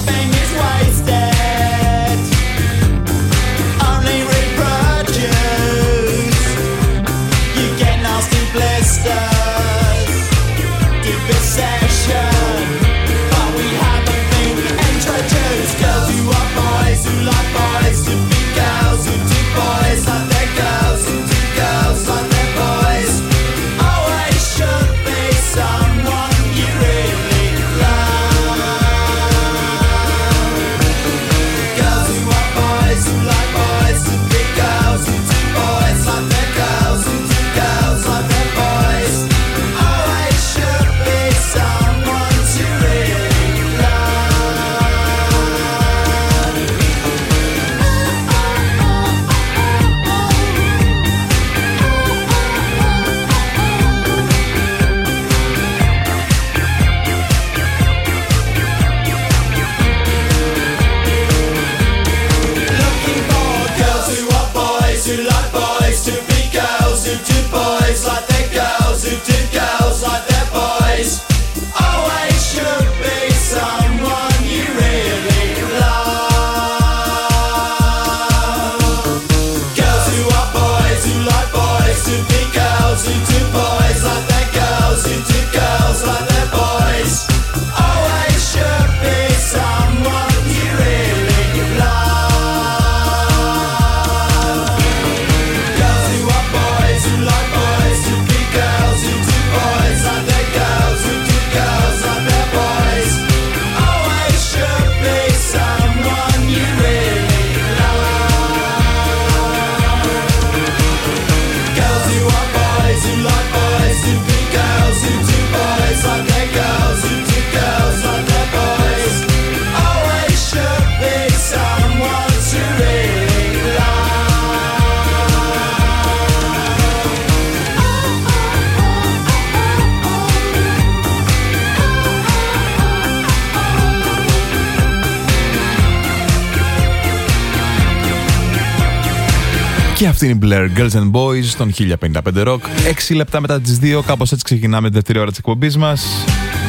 Και αυτή είναι η Blair, Girls and Boys, στον 1055 Rock. 6 λεπτά μετά τις 2, κάπως έτσι ξεκινάμε τη δεύτερη ώρα της εκπομπής μας.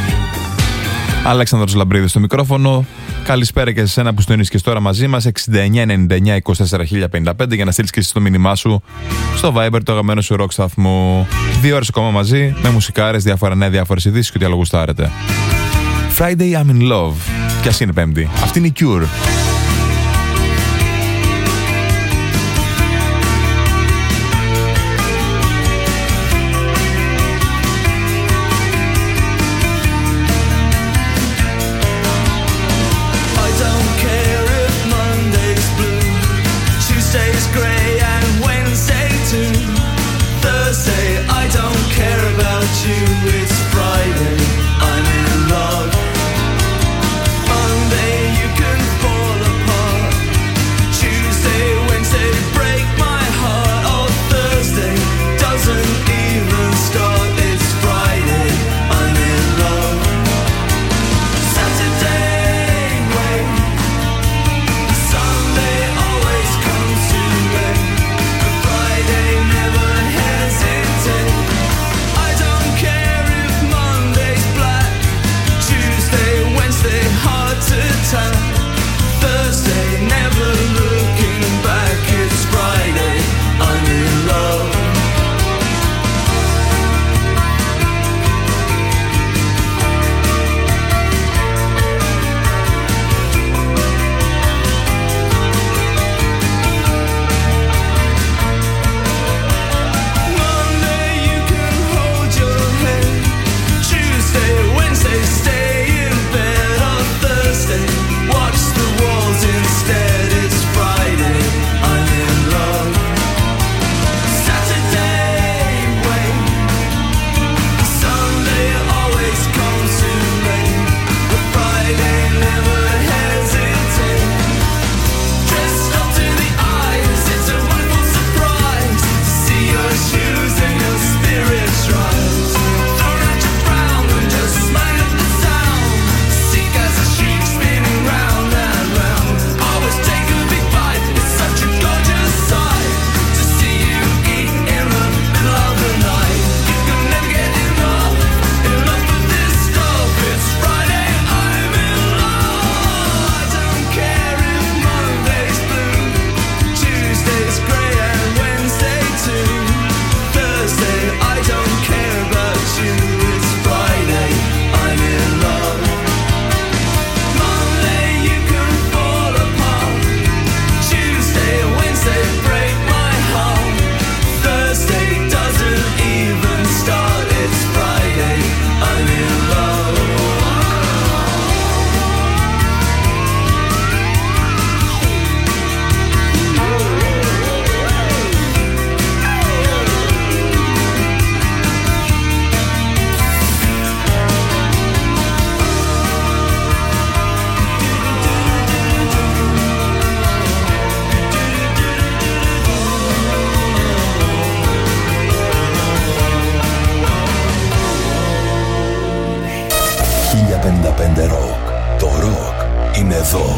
Αλέξανδρος Λαμπρίδης στο μικρόφωνο. Καλησπέρα και σε εσένα που συντονίζεις τώρα μαζί μας. 69-99-24-1055 για να στείλεις και εσύ το μήνυμά σου στο Viber, το αγαπημένο σου rock σταθμό. 2 ώρες ακόμα μαζί με μουσικάρες, διάφορα νέα, διάφορες ειδήσεις και ό,τι άλλο γουστάρετε. Friday I'm in love. Κι ας είναι Πέμπτη. Αυτή είναι η Cure. What είναι εδώ.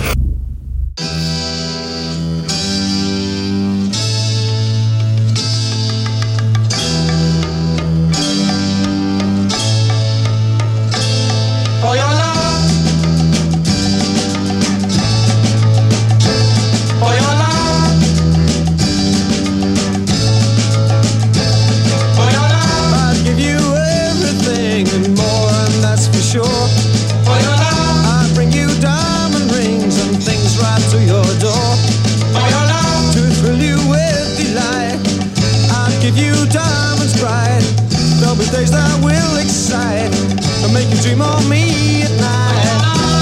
Days that will excite and make you dream of me at night.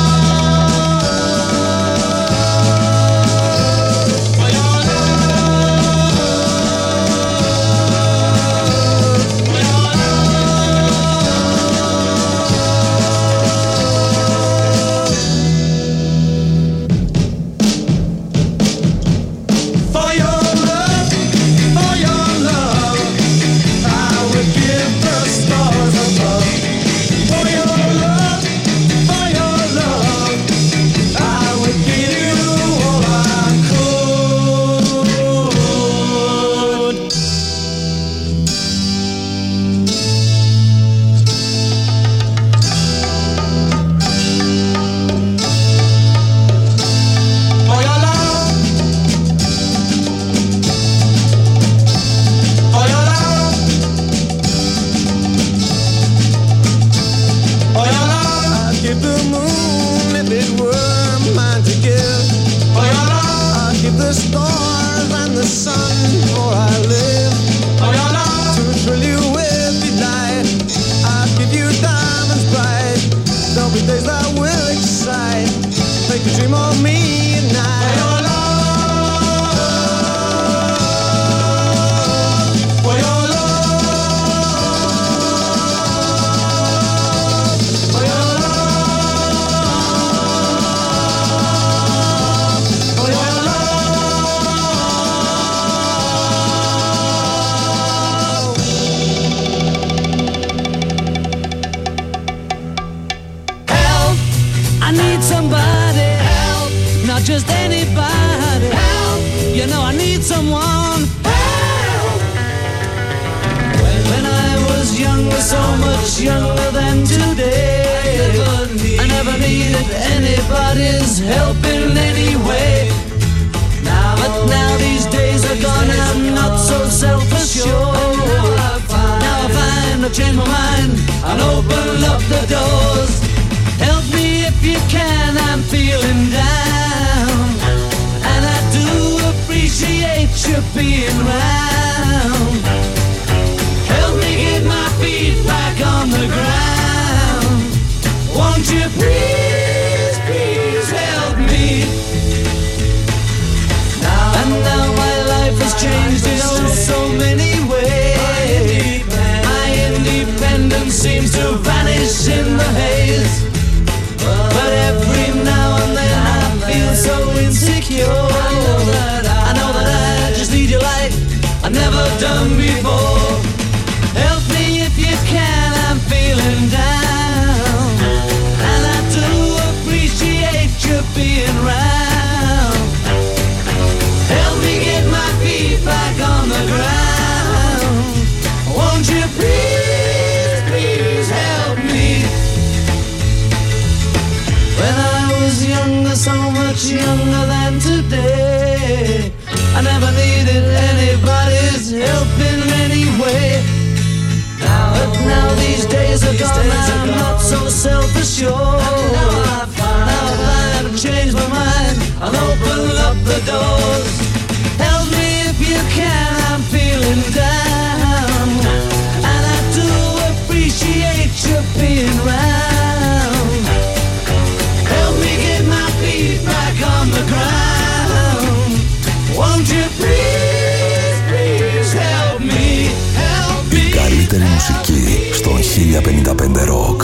Μουσική στον 1055 Rock.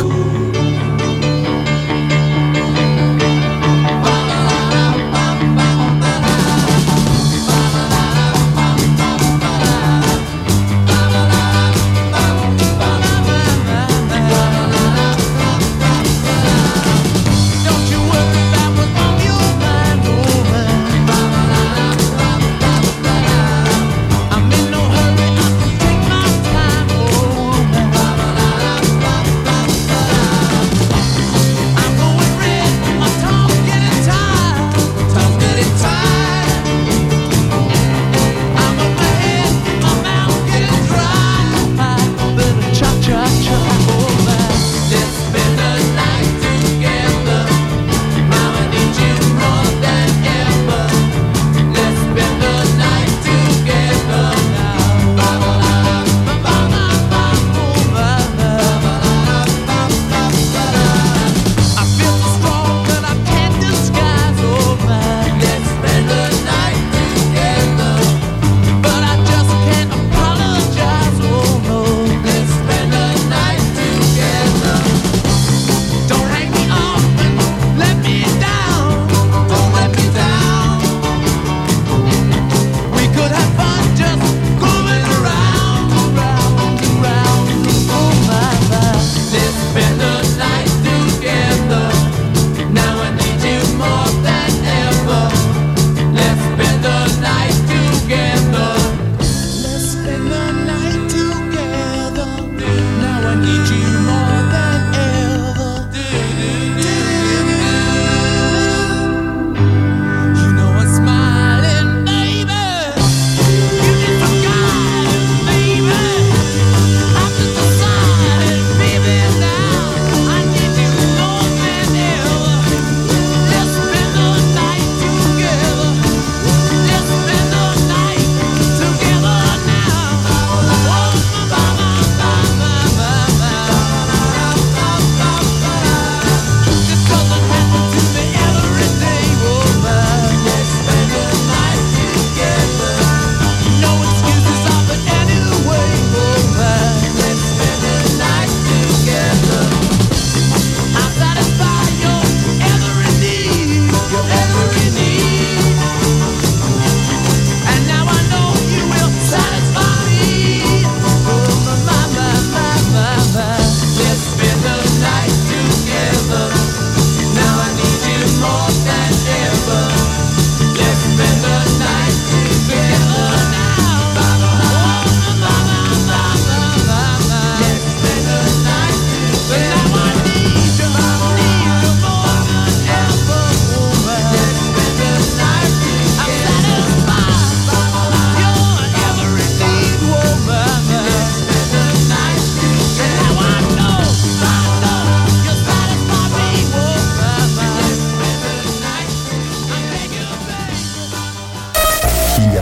Don't you worry about what's on the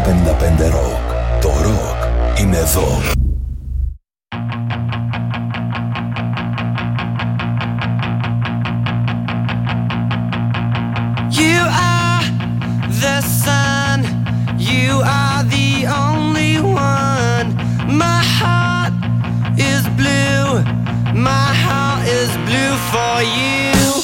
1055 Rock. Το rock είναι εδώ. You are the sun, you are the only one. My heart is blue, my heart is blue for you.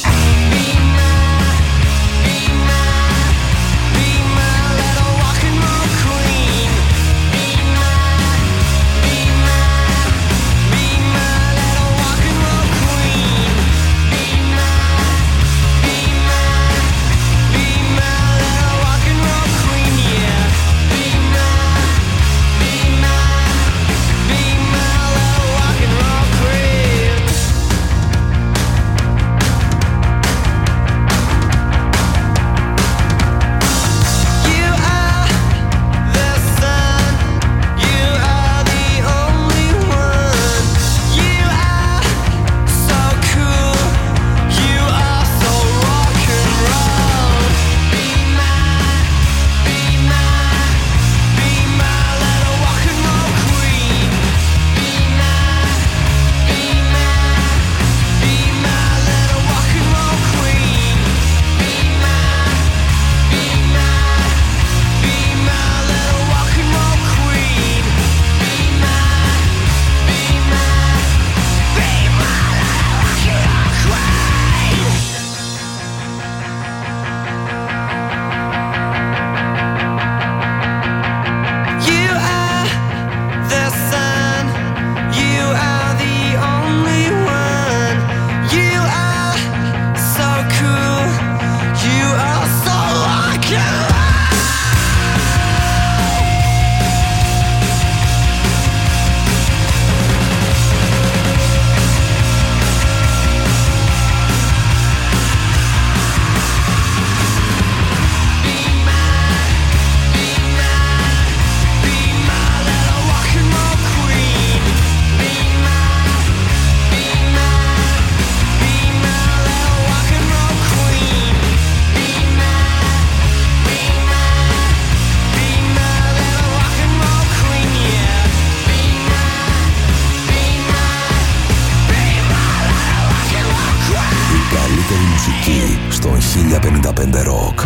Στον 1055 Rock.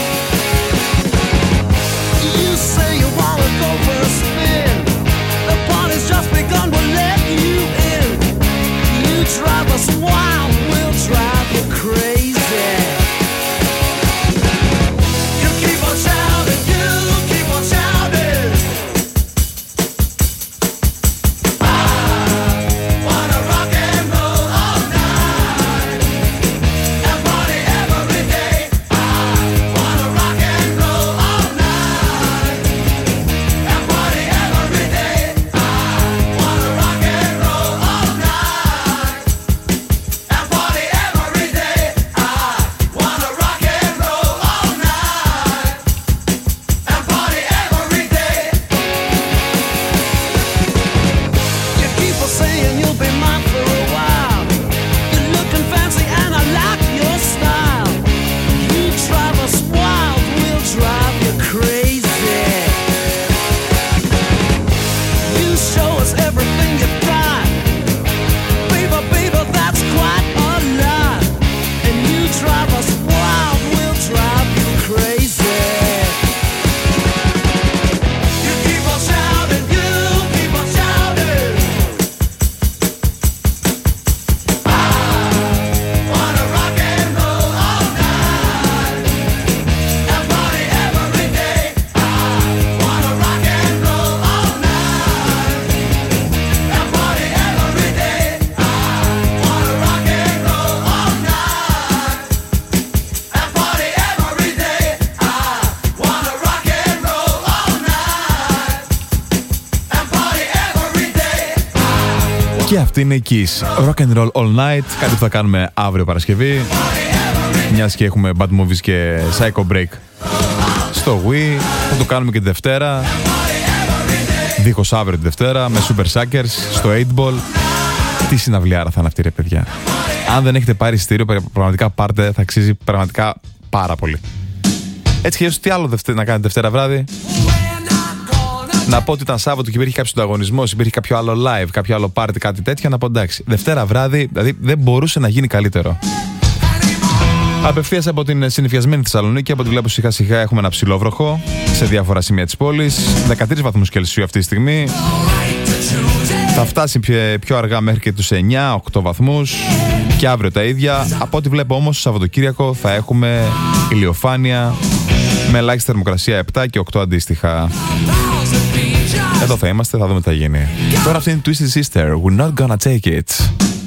The Και αυτή είναι η Kiss. Rock and roll all night. Κάτι που θα κάνουμε αύριο Παρασκευή. Μιας και έχουμε Bad Movies και Psycho Break στο Wii. Θα το κάνουμε και τη Δευτέρα. Δίχως αύριο τη Δευτέρα. Με Super Suckers στο 8 Ball. Τι συναυλιάρα θα είναι αυτή, ρε παιδιά. Αν δεν έχετε πάρει εισιτήριο, πραγματικά πάρτε. Θα αξίζει πραγματικά πάρα πολύ. Έτσι και τι άλλο να κάνετε Δευτέρα βράδυ. Να πω ότι ήταν Σάββατο και υπήρχε κάποιο ανταγωνισμό, υπήρχε κάποιο άλλο live, κάποιο άλλο party, κάτι τέτοιο. Να πω εντάξει. Δευτέρα βράδυ, δηλαδή δεν μπορούσε να γίνει καλύτερο. Απευθείας από την συννεφιασμένη Θεσσαλονίκη, από ό,τι βλέπω σιγά σιγά έχουμε ένα ψηλόβροχο σε διάφορα σημεία της πόλης. 13 βαθμούς Κελσίου αυτή τη στιγμή. Θα φτάσει πιο αργά μέχρι και τους 9-8 βαθμούς. Και αύριο τα ίδια. Από ό,τι βλέπω όμως, το Σαββατοκύριακο θα έχουμε ηλιοφάνεια με ελάχιστη θερμοκρασία 7 και 8 αντίστοιχα. Εδώ θα είμαστε, θα δούμε τι θα γίνει. Τώρα αυτή είναι η Twisted Sister. We're not gonna take it.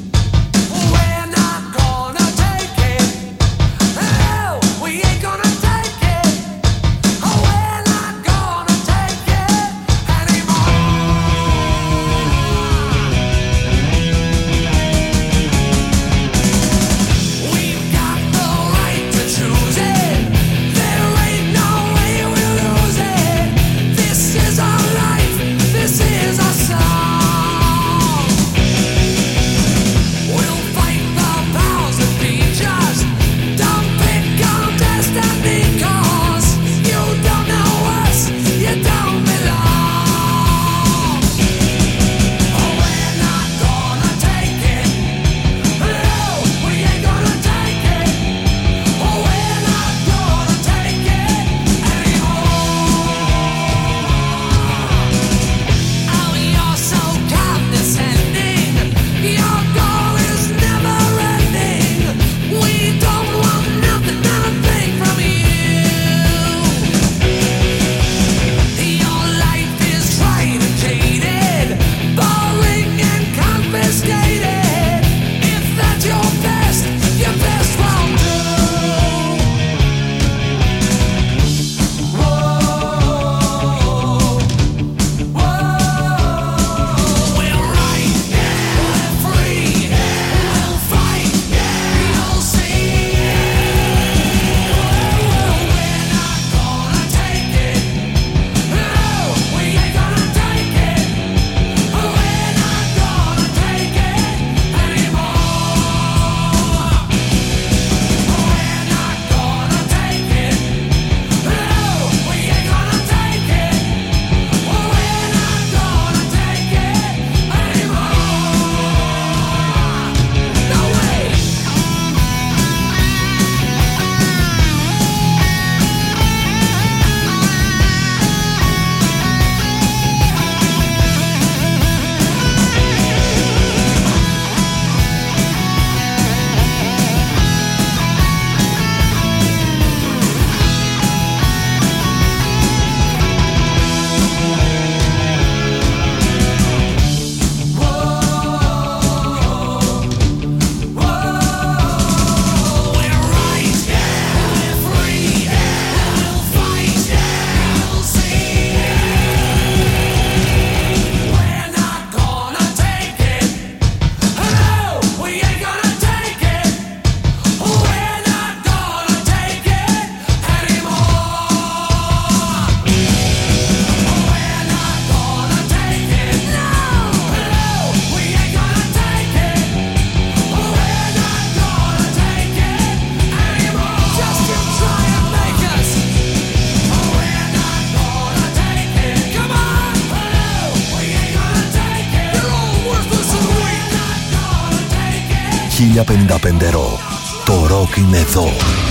Ρο. Το ροκ είναι εδώ.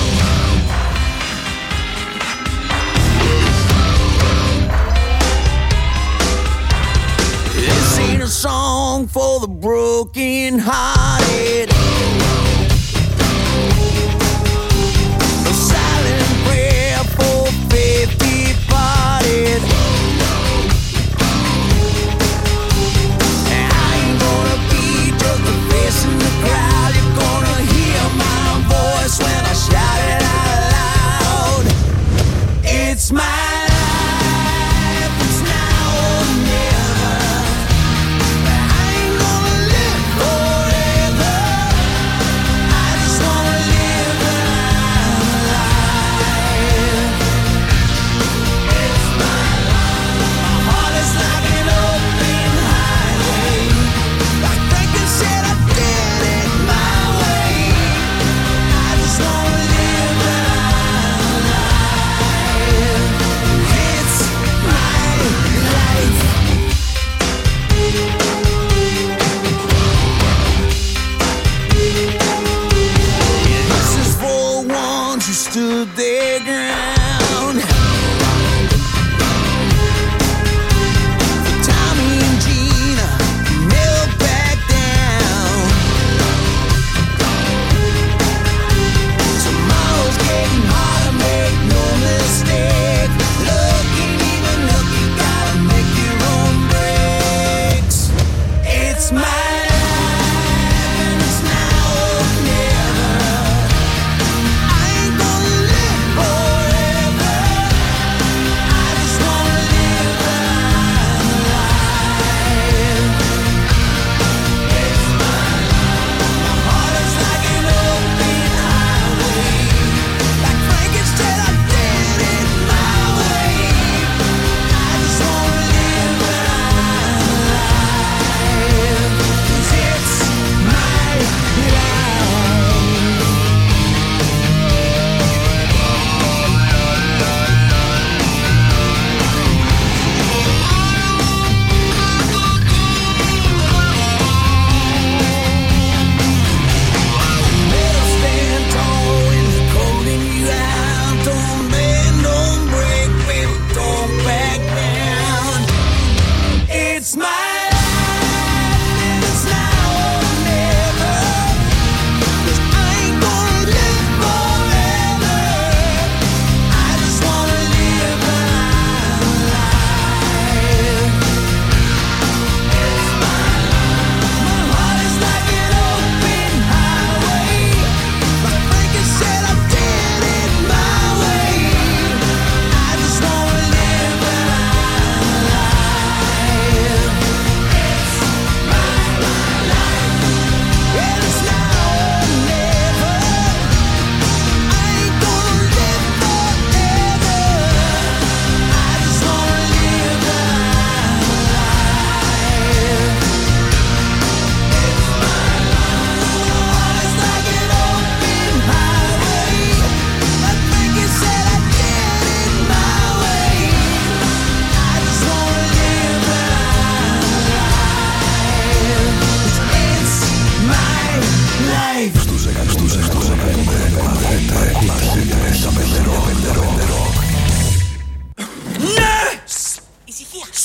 This ain't a song for the broken hearted. A silent prayer for faith departed. I ain't gonna be just a face in the crowd. You're gonna hear my voice when I shout it out loud. It's my life, it's now or never. I ain't gonna live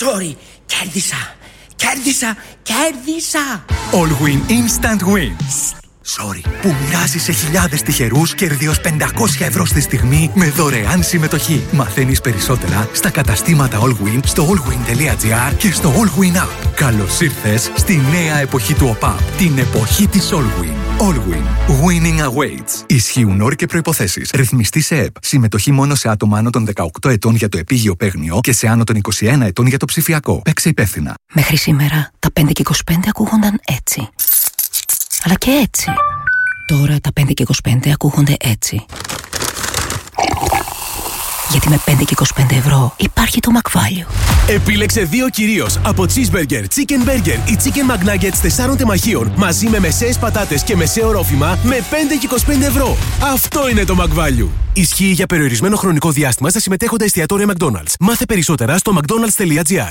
Sorry, κέρδισα. Allwyn Instant Wins. Sorry, που μοιάζει σε χιλιάδες τυχερούς, κέρδη ως 500 ευρώ στη στιγμή με δωρεάν συμμετοχή. Μαθαίνεις περισσότερα στα καταστήματα Allwyn, στο allwyn.gr και στο Allwyn App. Καλώς ήρθες στη νέα εποχή του ΟΠΑΠ, την εποχή της Allwyn. Allwyn. Winning awaits. Ισχύουν όροι και προϋποθέσεις. Ρυθμιστή σε ΕΠ. Συμμετοχή μόνο σε άτομα άνω των 18 ετών για το επίγειο παίγνιο και σε άνω των 21 ετών για το ψηφιακό. Παίξε υπεύθυνα. Μέχρι σήμερα τα 5 και 25 ακούγονταν έτσι. Αλλά και έτσι. Τώρα τα 5 και 25 ακούγονται έτσι. Γιατί με 5 και 25 ευρώ υπάρχει το McValue. Επίλεξε δύο κυρίως από cheeseburger, chicken burger ή chicken McNuggets 4 τεμαχίων μαζί με μεσαίες πατάτες και μεσαίο ρόφημα με 5 και 25 ευρώ. Αυτό είναι το McValue. Ισχύει για περιορισμένο χρονικό διάστημα στα συμμετέχοντα εστιατόρια McDonald's. Μάθε περισσότερα στο mcdonalds.gr.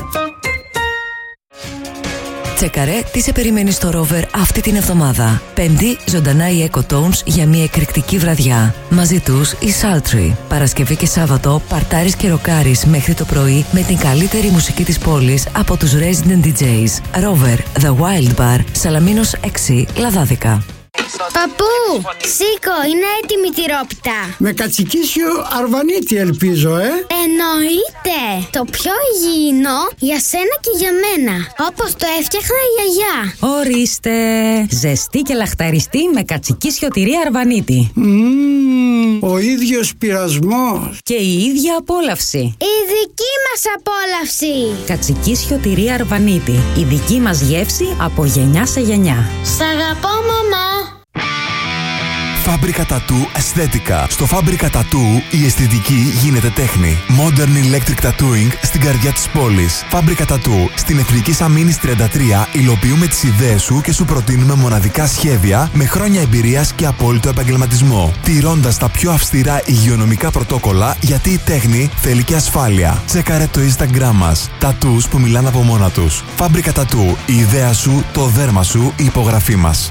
Τσέκαρε τι σε περιμένει στο Rover αυτή την εβδομάδα. Πέμπτη, ζωντανά οι Ecotones για μια εκρηκτική βραδιά. Μαζί τους η Sultry. Παρασκευή και Σάββατο παρτάρεις και ροκάρεις μέχρι το πρωί με την καλύτερη μουσική της πόλης από τους Resident DJs. Rover, The Wild Bar, Σαλαμίνος 6, Λαδάδικα. Παππού, σήκω, είναι έτοιμη η τυρόπιτα. Με κατσικίσιο αρβανίτη ελπίζω, Εννοείται. Το πιο υγιεινό για σένα και για μένα. Όπως το έφτιαχνα η γιαγιά. Ορίστε. Ζεστή και λαχταριστή με κατσικίσιο τυρί αρβανίτη. Ο ίδιος πειρασμός. Και η ίδια απόλαυση. Η δική μας απόλαυση. Κατσικίσιο τυρί αρβανίτη. Η δική μας γεύση από γενιά σε γενιά. Σ' αγαπώ, μαμά. Φάμπρικα Τατού Αισθέτικα. Στο Φάμπρικα Τατού η αισθητική γίνεται τέχνη. Modern Electric Tattooing στην καρδιά της πόλης. Φάμπρικα Τατού στην Εθνικής Αμήνης 33 υλοποιούμε τις ιδέες σου και σου προτείνουμε μοναδικά σχέδια με χρόνια εμπειρίας και απόλυτο επαγγελματισμό. Τηρώντας τα πιο αυστηρά υγειονομικά πρωτόκολλα, γιατί η τέχνη θέλει και ασφάλεια. Τσέκαρε το Instagram μας. Τατούς που μιλάνε από μόνα τους. Φάμπρικα Τατού. Η ιδέα σου, το δέρμα σου, η υπογραφή μας.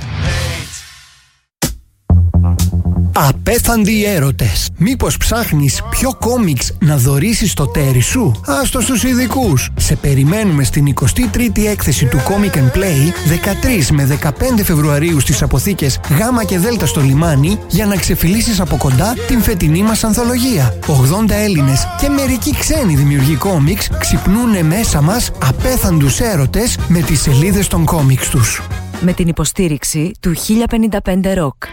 Απέθαντοι έρωτες. Μήπως ψάχνεις ποιο κόμιξ να δωρήσεις στο τέρι σου? Άστο στους ειδικούς. Σε περιμένουμε στην 23η έκθεση του Comic & Play 13 με 15 Φεβρουαρίου στις αποθήκες Γ και Δ στο Λιμάνι για να ξεφυλίσεις από κοντά την φετινή μας ανθολογία. 80 Έλληνες και μερικοί ξένοι δημιουργοί κόμιξ ξυπνούνε μέσα μας απέθαντους έρωτες με τις σελίδες των κόμιξ τους. Με την υποστήριξη του 1055 Rock.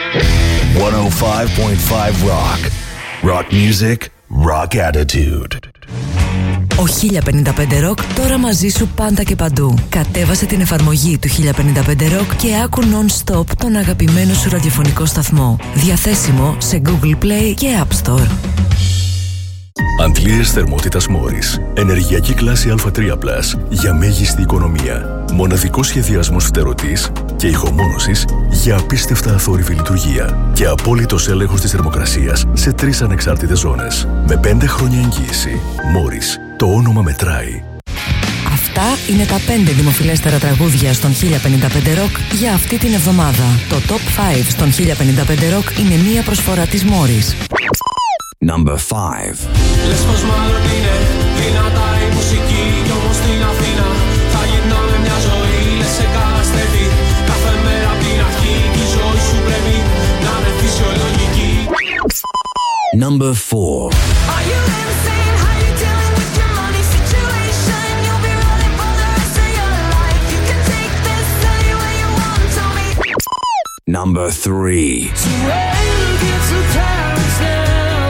105.5 Rock. Rock music, rock attitude. Ο 1055 Rock τώρα μαζί σου πάντα και παντού. Κατέβασε την εφαρμογή του 1055 Rock και άκου non-stop τον αγαπημένο σου ραδιοφωνικό σταθμό. Διαθέσιμο σε Google Play και App Store. Αντλίες θερμότητας Μόρις. Ενεργειακή κλάση Α3+, για μέγιστη οικονομία. Μοναδικός σχεδιασμός φτερωτής και ηχομόνωσης για απίστευτα αθόρυβη λειτουργία. Και απόλυτος έλεγχος της θερμοκρασίας σε 3 ανεξάρτητες ζώνες. Με 5 χρόνια εγγύηση. Μόρις. Το όνομα μετράει. Αυτά είναι τα 5 δημοφιλέστερα τραγούδια στον 1055 Rock για αυτή την εβδομάδα. Το Top 5 στον 1055 Rock είναι μία προσφορά της Μόρις. Number 5. Λες πως μάλλον είναι δυνατά η μουσική κι όμως στην Αθήνα θα γυρνάμε μια ζωή, λες σε καταστρέφει κάθε μέρα απ' την αρχή κι η ζωή σου πρέπει να είναι φυσιολογική. Number 4. Are you insane? How you dealing with your money situation? You'll be running for the rest of your life. You can take this anywhere you want, tell me. Number 3. So when you get to Paris now,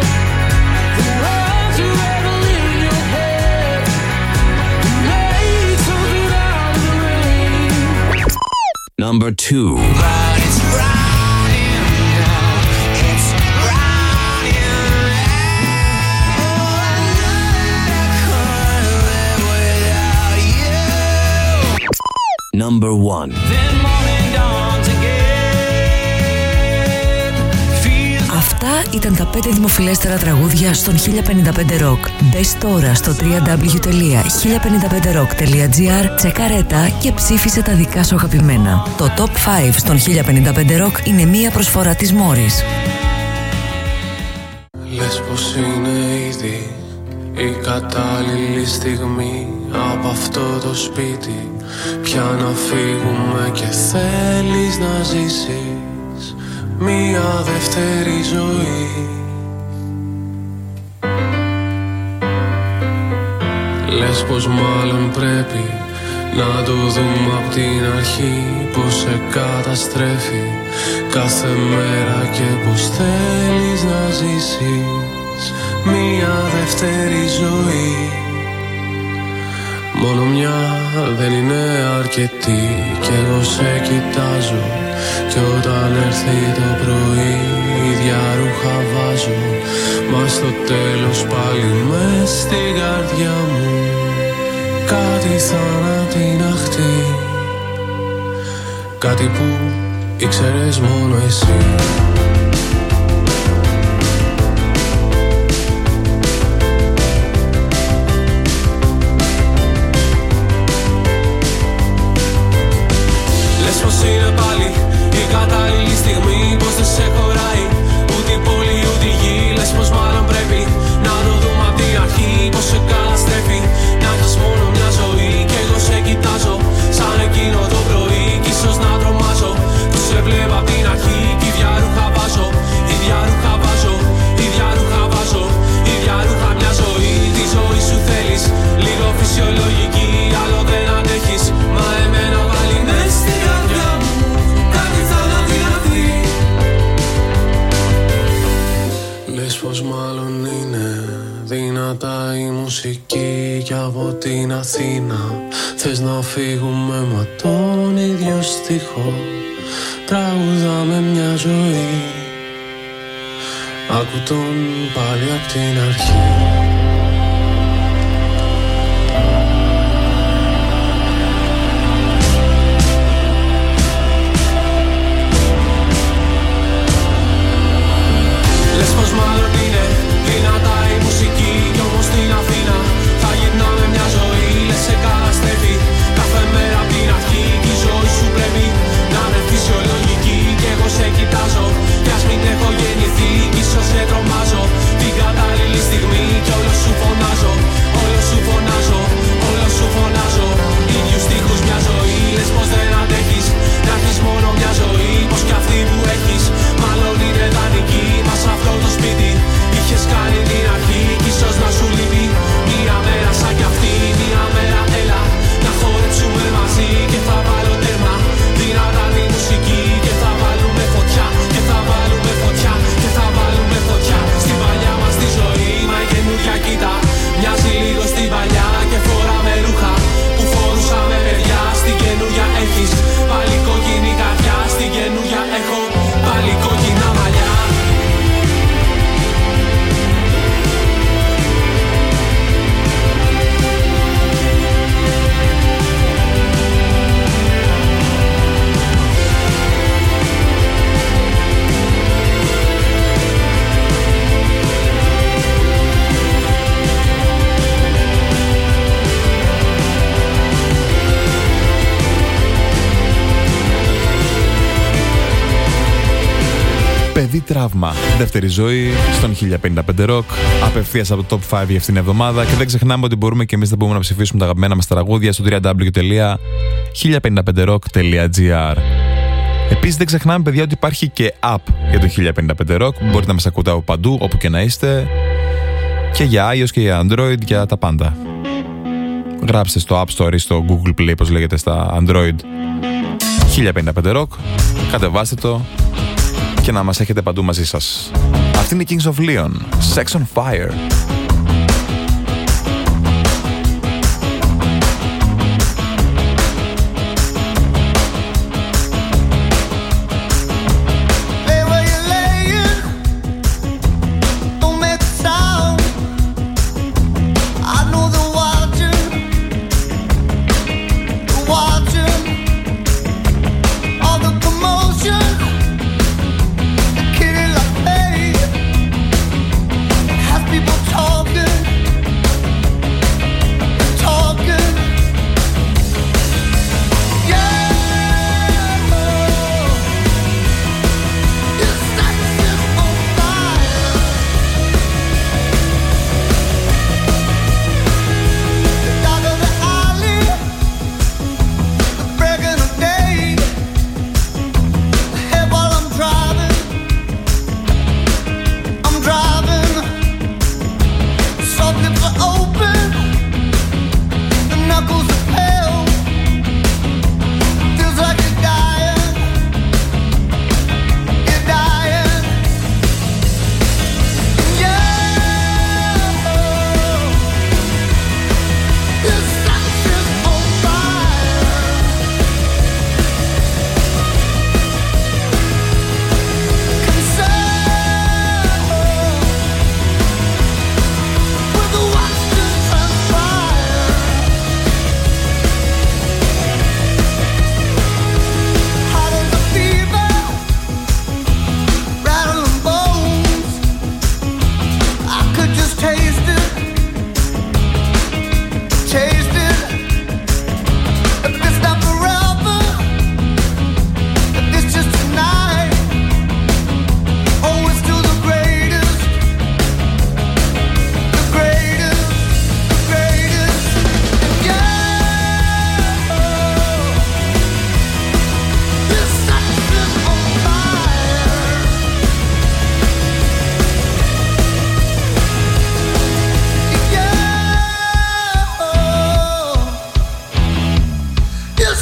Number 2. Number 1. Αυτά ήταν τα 5 δημοφιλέστερα τραγούδια στον 1055 Rock. Μπες τώρα στο www.1055rock.gr, τσεκαρέτα και ψήφισε τα δικά σου αγαπημένα. Το Top 5 στον 1055 Rock είναι μία προσφορά της Μόρις. Λες πως είναι ήδη η κατάλληλη στιγμή από αυτό το σπίτι. Πια να φύγουμε και θέλεις να ζήσεις μια δεύτερη ζωή. Λες πως μάλλον πρέπει να το δούμε απ' την αρχή, πως σε καταστρέφει κάθε μέρα και πως θέλεις να ζήσεις μια δεύτερη ζωή. Μόνο μια δεν είναι αρκετή κι εγώ σε κοιτάζω, κι όταν έρθει το πρωί ίδια ρούχα βάζω, μα στο τέλος πάλι μες στην καρδιά μου κάτι θανατιναχτεί, κάτι που ήξερες μόνο εσύ. Λες πως είναι πάλι η κατάλληλη στιγμή, πως δεν σε χωράει ούτε η πόλη ούτε η γη. Λες πως μάλλον πρέπει να το δούμε απ' την αρχή, πως σε καταστρέφει να έχεις μόνο μια ζωή. Κι εγώ σε κοιτάζω σαν εκείνο το πρωί κι ίσως να τρομάζω που σε βλέπω απ' την αρχή. Κι ίδια ρούχα βάζω, ίδια ρούχα βάζω, ίδια ρούχα βάζω, ίδια ρούχα μια ζωή. Τη ζωή σου θέλεις λίγο φυσιολογική, άλλο δεν αντέχεις, μα εμένα πάλι μες στην καρδιά μου κάτι θανατιναχτεί. Λες πως μάλλον είναι δυνατά η μουσική κι από την Αθήνα θες να φύγουμε μα τον ίδιο στίχο τραγουδάμε μια ζωή. Άκου τον πάλι απ' την αρχή. Λες πως μάλλον είναι δυνατά η μουσική κι όμως στην Αθήνα θα γυρνάμε μια ζωή. Λες σε καταστρέφει κάθε μέρα απ' την αρχή κι η ζωή σου πρέπει να είναι φυσιολογική. Κι εγώ σε κοιτάζω κι ας μην έχω γεννηθεί κι ίσως σε τρομάζω την κατάλληλη στιγμή κι όλο σου φωνάζω, όλο σου φωνάζω, όλο σου φωνάζω ίδιους στίχους μια ζωή. Λες πως δεν αντέχεις να έχεις μόνο μια ζωή, πως κι αυτή που έχεις μάλλον είναι δανεική. Μα σ' αυτό το σπίτι είχες κάνει την αρχή κι ίσως να σου λείπει μια μέρα σαν κι αυτή. Μια μέρα έλα να χορέψουμε μαζί και θα βάλω τέρμα δυνατά τη μουσική και θα βάλουμε φωτιά και θα βάλουμε φωτιά και θα βάλουμε φωτιά στην παλιά μας τη ζωή. Μα η καινούρια κοίτα μοιάζει λίγο στην παλιά και φοράμε ρούχα που φορούσαμε παιδιά. Στην καινούρια έχεις πάλι κόκκινη καρδιά, στην καινούρια έχω πάλι κόκκινα μαλλιά. Παιδί τραύμα. Δεύτερη ζωή στον 1055 Rock. Απευθείας από το Top 5 για αυτήν την εβδομάδα. Και δεν ξεχνάμε ότι μπορούμε και εμείς να μπορούμε να ψηφίσουμε τα αγαπημένα μας τραγούδια στο www.1055rock.gr. Επίσης δεν ξεχνάμε, παιδιά, ότι υπάρχει και app για το 1055 Rock. Μπορείτε να μας ακούτε από παντού, όπου και να είστε. Και για iOS και για Android, για τα πάντα. Γράψτε στο App Store ή στο Google Play, όπως λέγεται στα Android, 1055 Rock. Κατεβάστε το και να μας έχετε παντού μαζί σας. Αυτή είναι η Kings of Leon, Sex on Fire. People talk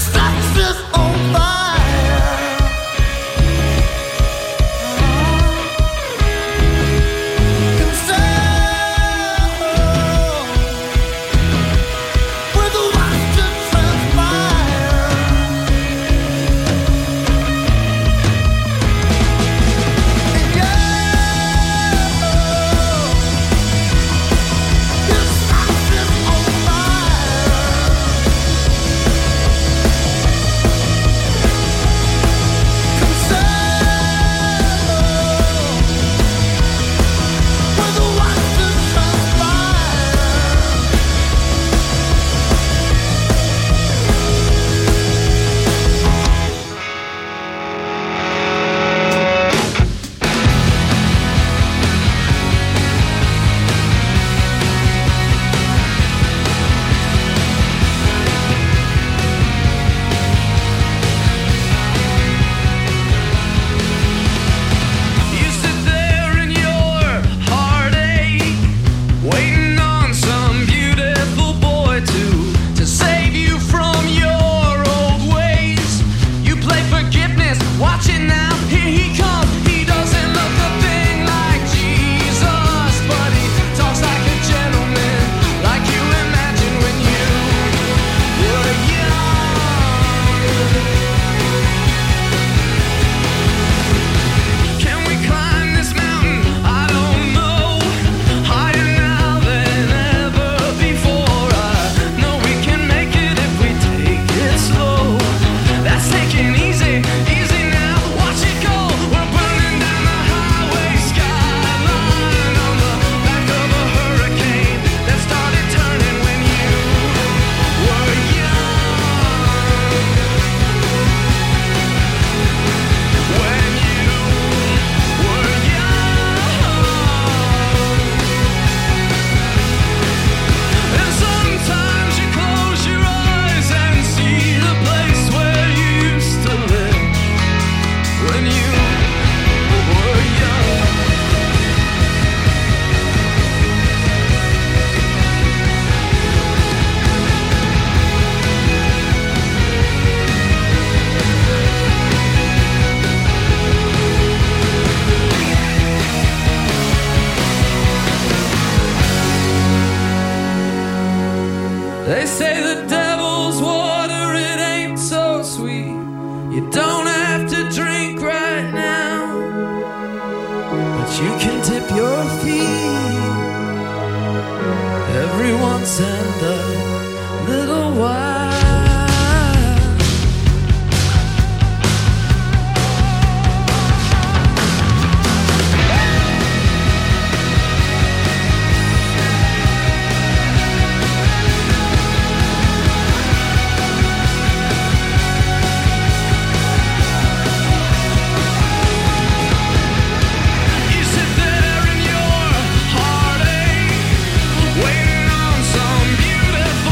They say the devil's water, it ain't so sweet. You don't have to drink right now, but you can dip your feet every once in a little while. Waiting on some beautiful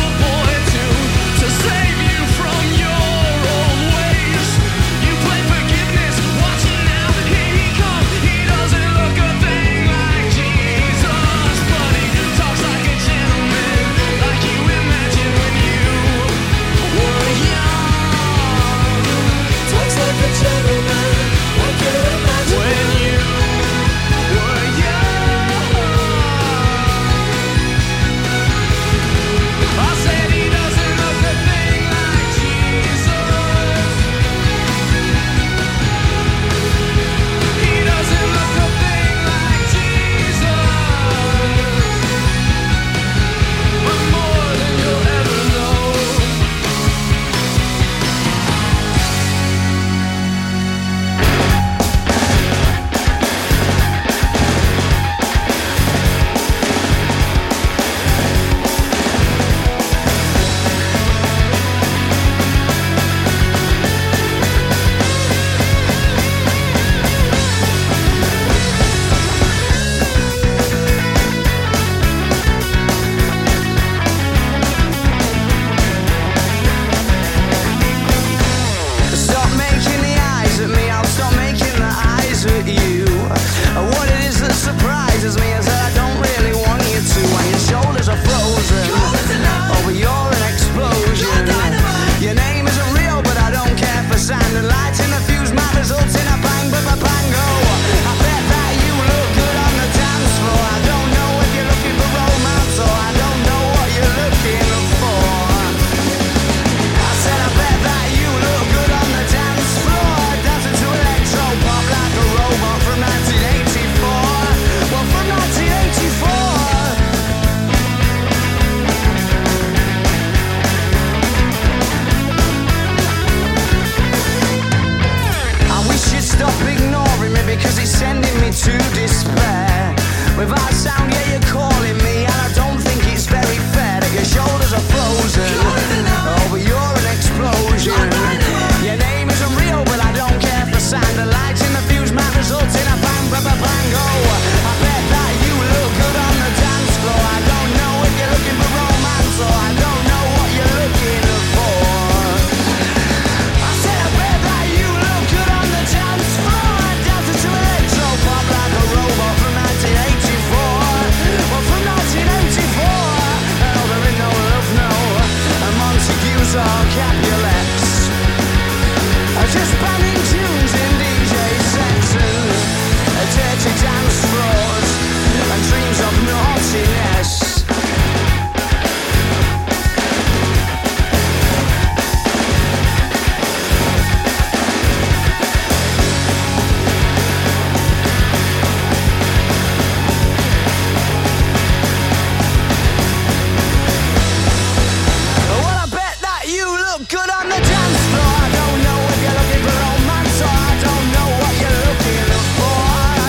good on the dance floor. I don't know if you're looking for romance or I don't know what you're looking for.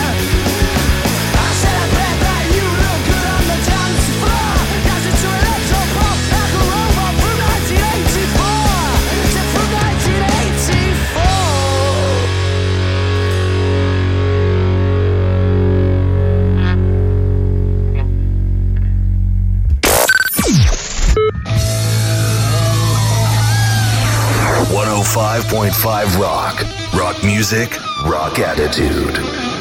I said I bet that you look good on the dance floor. Dancing to electro pop like a robot from 1984. Said from 1984. .5 Rock. Rock music, rock attitude.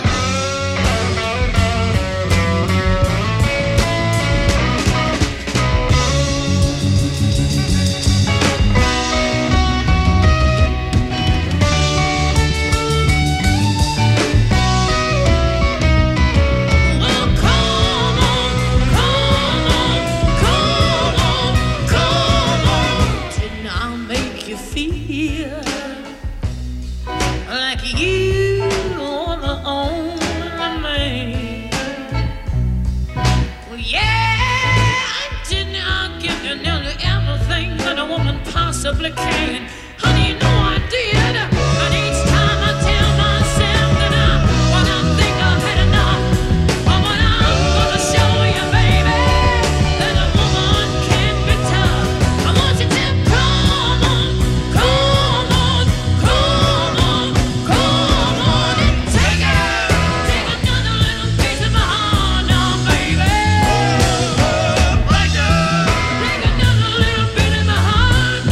Possibly can. Honey, you know I did. And each time I tell myself that when I think I've had enough, but when I'm gonna show you, baby, that a woman can be tough. I want you to come on, come on, come on, come on and take another little piece of my heart now, baby. Take another little bit of my heart.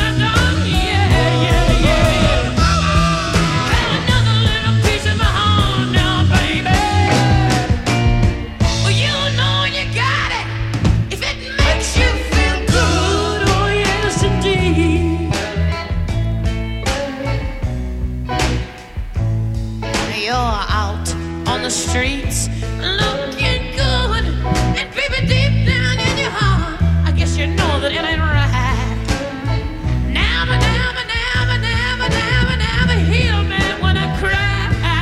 The streets looking good, and baby, deep down in your heart, I guess you know that it ain't right. Never, never, never, never, never, never heal me when I cry.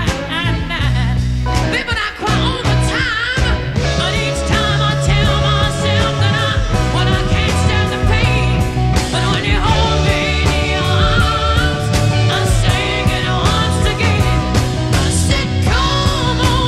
Baby, I cry all the time, but each time I tell myself that when I can't stand the pain, but when you hold me in your arms, I sing it once again. I said, come on.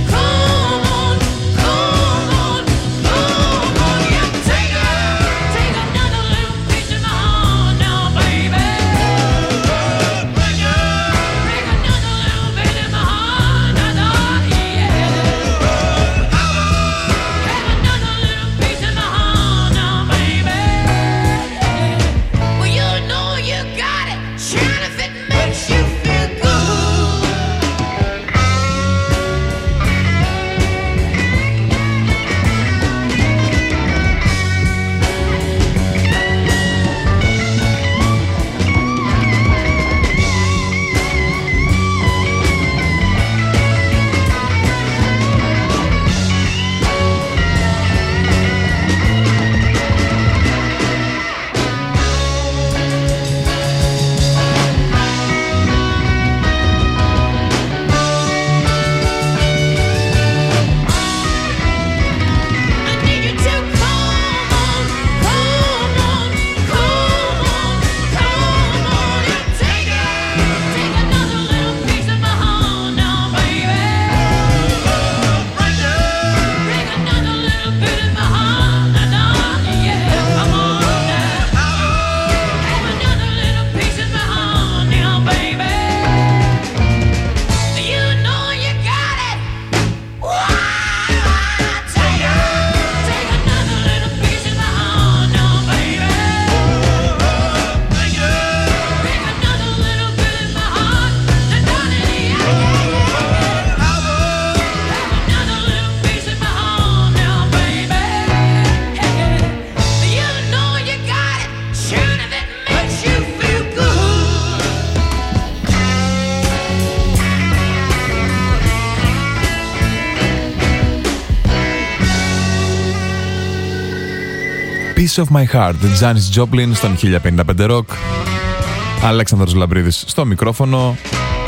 Piece of My Heart, Janis Joplin στον 1055 Rock. Αλέξανδρος Λαμπρίδης στο μικρόφωνο.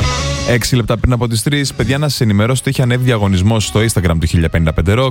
6 λεπτά πριν από τις 3. Παιδιά, να σας ενημερώσω ότι είχε ανέβει διαγωνισμός στο Instagram του 1055 Rock.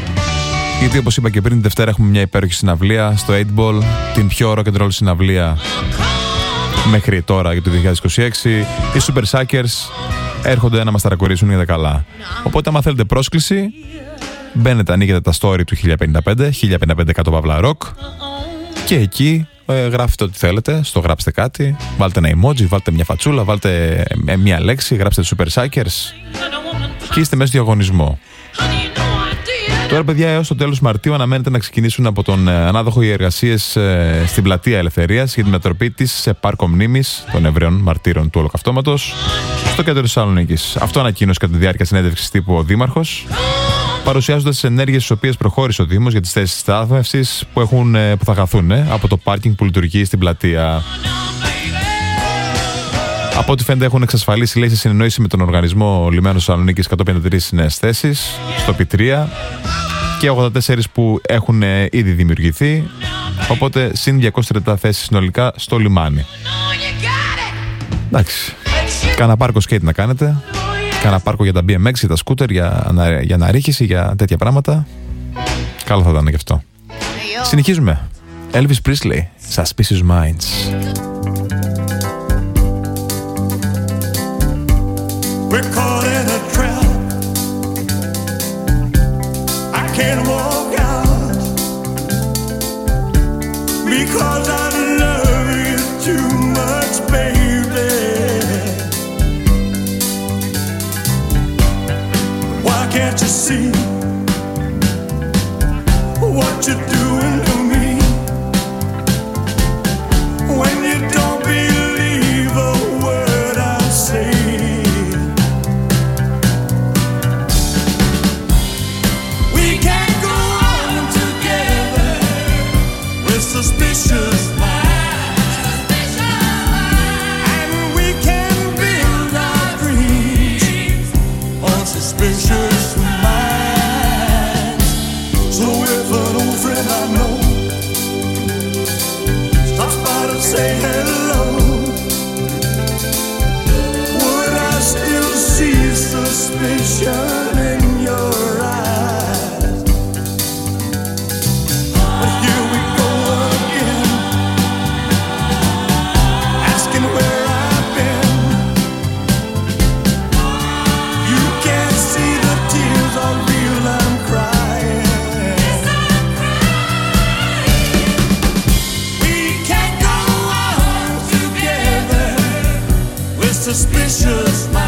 Γιατί όπως είπα και πριν, τη Δευτέρα έχουμε μια υπέροχη συναυλία στο 8 Ball, την πιο rock and roll συναυλία μέχρι τώρα για το 2026. Οι Super Suckers έρχονται να μας ταρακορίσουν για τα καλά. Οπότε άμα θέλετε πρόσκληση, μπαίνετε, ανοίγετε τα story του 1055 Παύλα Rock και εκεί γράφετε ό,τι θέλετε, στο γράψτε κάτι, βάλτε ένα emoji, βάλτε μια φατσούλα, βάλτε μια λέξη, γράψτε Super Suckers και είστε μέσα στο διαγωνισμό. Τώρα, παιδιά, έως το τέλος Μαρτίου αναμένεται να ξεκινήσουν από τον ανάδοχο οι εργασίες στην Πλατεία Ελευθερίας για τη μετατροπή της σε πάρκο μνήμης των Εβραίων Μαρτύρων του Ολοκαυτώματος στο κέντρο της Θεσσαλονίκης. Αυτό ανακοίνωσε κατά τη διάρκεια συνέντευξης τύπου ο Δήμαρχος, παρουσιάζοντας τις ενέργειες στις οποίες προχώρησε ο Δήμος για τις θέσεις στάθμευσης που θα χαθούν από το πάρκινγκ που λειτουργεί στην πλατεία. Από ό,τι φαίνεται έχουν εξασφαλίσει, λέει, σε συνεννόηση με τον Οργανισμό Λιμένου Θεσσαλονίκης 153 νέες θέσεις στο Πιτρία και 84 που έχουν ήδη δημιουργηθεί, οπότε συν 230 θέσεις συνολικά στο λιμάνι. Εντάξει, κάνα πάρκο skate να κάνετε, κάνα πάρκο για τα BMX, για τα σκούτερ, για αναρρίχηση, για τέτοια πράγματα. Καλό θα ήταν και αυτό. Συνεχίζουμε. Elvis Presley, Suspicious Minds. We're caught in a trap. I can't walk out because I love you too much, baby. Why can't you see what you're doing to me when you don't believe a word I say? Suspicious minds, and we can build our dreams on suspicious minds. So if an old friend I know stops by to say hello, would I still see suspicion in your eyes? But here we go. Where I've been, you can't see the tears are real. I'm crying. Yes, I'm crying. We can't go on together with suspicious minds.